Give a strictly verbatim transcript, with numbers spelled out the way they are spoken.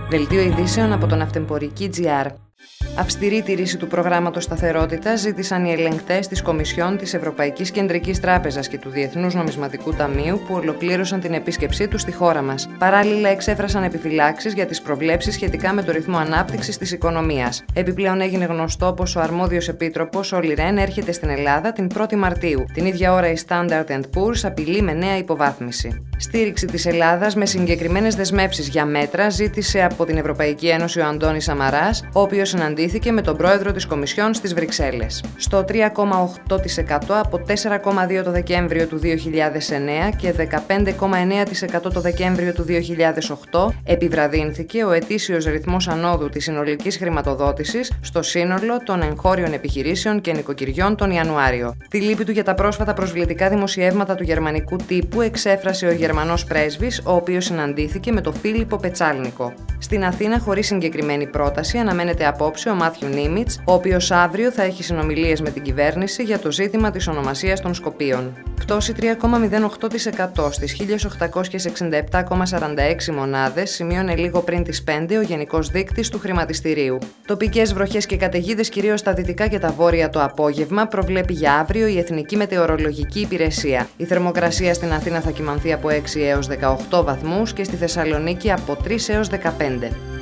Δελτίο ειδήσεων από τον Ναυτεμπορική τζι αρ. Αυστηρή τήρηση του προγράμματος σταθερότητας ζήτησαν οι ελεγκτές της Κομισιόν της Ευρωπαϊκής Κεντρικής Τράπεζας και του Διεθνούς Νομισματικού Ταμείου που ολοκλήρωσαν την επίσκεψή τους στη χώρα μας. Παράλληλα, εξέφρασαν επιφυλάξεις για τις προβλέψεις σχετικά με το ρυθμό ανάπτυξης της οικονομίας. Επιπλέον, έγινε γνωστό πως ο αρμόδιος επίτροπος, Όλι Ρεν, έρχεται στην Ελλάδα την πρώτη Μαρτίου. Την ίδια ώρα, η Standard εντ Poor's απειλεί με νέα υποβάθμιση. Στήριξη της Ελλάδας με συγκεκριμένες δεσμεύσεις για μέτρα ζήτησε από την Ευρωπαϊκή Ένωση ο Αντώνης Σαμαράς, ο οποίος συναντήθηκε με τον πρόεδρο της Κομισιόν στις Βρυξέλλες. Στο τρία κόμμα οκτώ τοις εκατό από τέσσερα κόμμα δύο τοις εκατό το Δεκέμβριο του δύο χιλιάδες εννέα και δεκαπέντε κόμμα εννέα τοις εκατό το Δεκέμβριο του δύο χιλιάδες οκτώ, επιβραδύνθηκε ο ετήσιος ρυθμός ανόδου της συνολικής χρηματοδότησης στο σύνολο των εγχώριων επιχειρήσεων και νοικοκυριών τον Ιανουάριο. Τη λύπη του για τα πρόσφατα προσβλητικά δημοσιεύματα του γερμανικού τύπου εξέφρασε ο Γερμανός πρέσβης, ο οποίος συναντήθηκε με τον Φίλιππο Πετσάλνικο. Στην Αθήνα, χωρίς συγκεκριμένη πρόταση, αναμένεται απόψε ο Μάθιου Νίμιτς, ο οποίος αύριο θα έχει συνομιλίες με την κυβέρνηση για το ζήτημα της ονομασίας των Σκοπίων. Πτώση τρία κόμμα μηδέν οκτώ τοις εκατό στις χίλια οκτακόσιες εξήντα επτά κόμμα σαράντα έξι μονάδες σημείωνε λίγο πριν τις πέντε ο Γενικός Δείκτης του Χρηματιστηρίου. Τοπικές βροχές και καταιγίδες κυρίως στα δυτικά και τα βόρεια το απόγευμα προβλέπει για αύριο η Εθνική Μετεωρολογική Υπηρεσία. Η θερμοκρασία στην Αθήνα θα κυμανθεί από έξι έως δεκαοκτώ βαθμούς και στη Θεσσαλονίκη από τρεις έως δεκαπέντε.